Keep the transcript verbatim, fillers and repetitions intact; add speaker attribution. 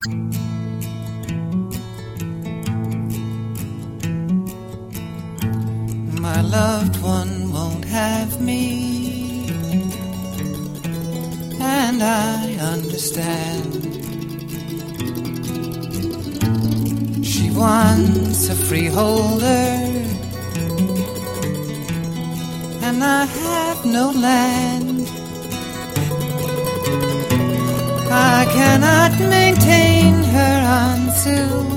Speaker 1: My loved one won't have me, and I understand. She wants a freeholder, and I have no land. I cannot maintain her until